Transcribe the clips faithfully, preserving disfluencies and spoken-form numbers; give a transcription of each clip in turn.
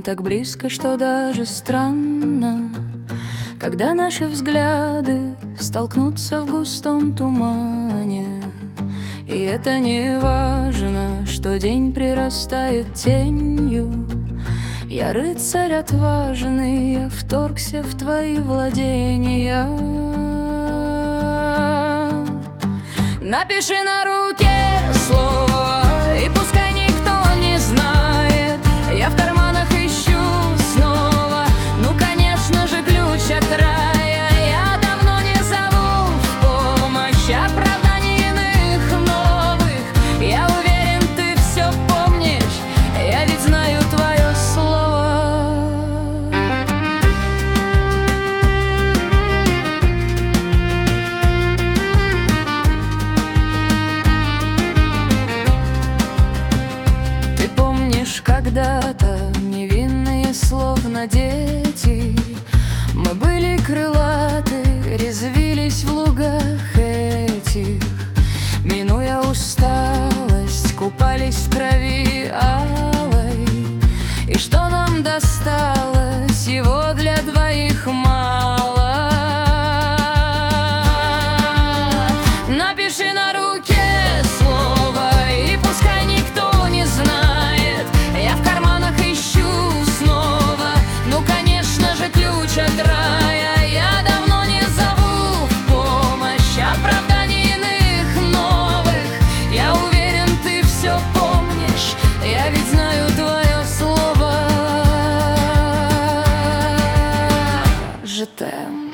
так близко, что даже странно, когда наши взгляды столкнутся в густом тумане. И это не важно, что день прирастает тенью. Я рыцарь отважный, я вторгся в твои владения. Напиши на руке слово, и пускай никто не знает. Я в карманах ищу снова, ну, конечно же, ключ от рая. Я давно не зову в помощь оправданий иных новых. Я уверен, ты все помнишь, я ведь знаю твое слово. Ты помнишь, когда-то невинные, словно дети, мы были крылаты, резвились в лугах этих. Минуя усталость, купались в крови алой. И что нам досталось, его для двоих мало. Напиши на руке слово, и пускай никто не знает. Я в карманах ищу снова, ну, конечно же, ключ от рая. Я давно не зову в помощь оправданий иных новых. Я уверен, ты все помнишь, я ведь знаю твое слово. Жетем.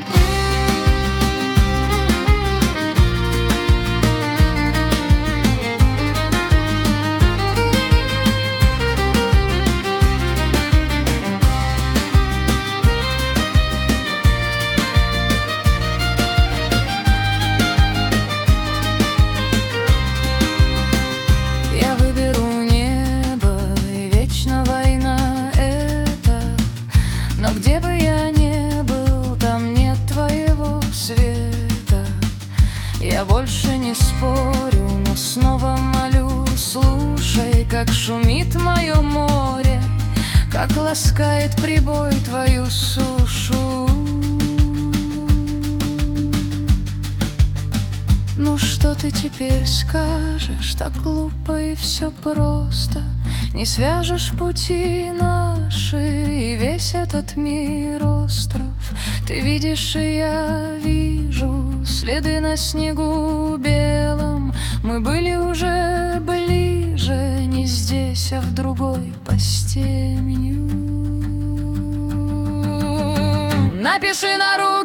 Но где бы я ни был, там нет твоего света. Я больше не спорю, но снова молю. Слушай, как шумит мое море, как ласкает прибой твою сушу. Ну что ты теперь скажешь? Так глупо и все просто. Не свяжешь пути наши и весь этот мир остров. Ты видишь, и я вижу следы на снегу белом. Мы были уже ближе, не здесь, а в другой постелью. Напиши на руку